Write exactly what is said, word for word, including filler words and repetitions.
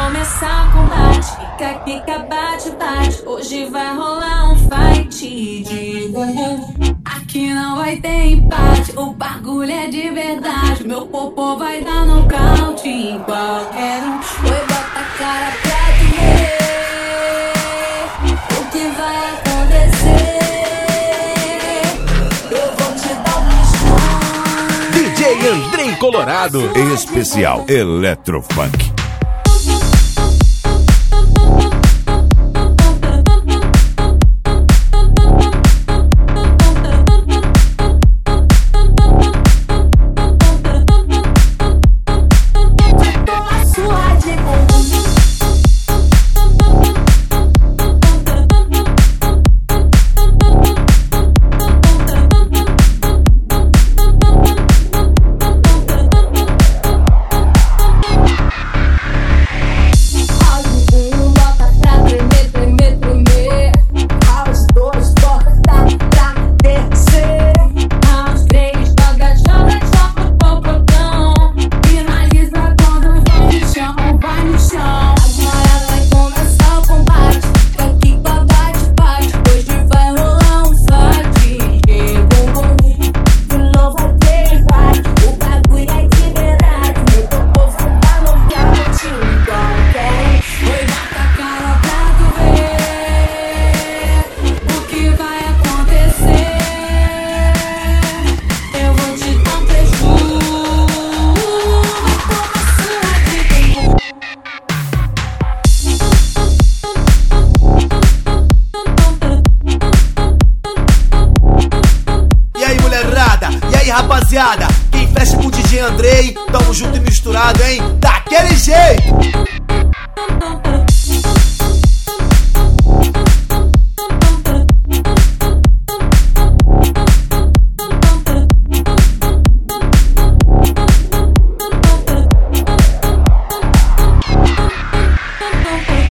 começar o combate. Quica, quica, bate, bate. Hoje vai rolar um fight. Aqui não vai ter empate. O bagulho é de verdade. Meu popô vai dar nocaute em qualquer um. Oi, bota a cara pra tu ver o que vai acontecer. Eu vou te dar um bichão. D J Andrei Colorado, especial Eletrofunk. Rapaziada, quem fecha com o D J Andrei, tamo junto e misturado, hein? Daquele jeito!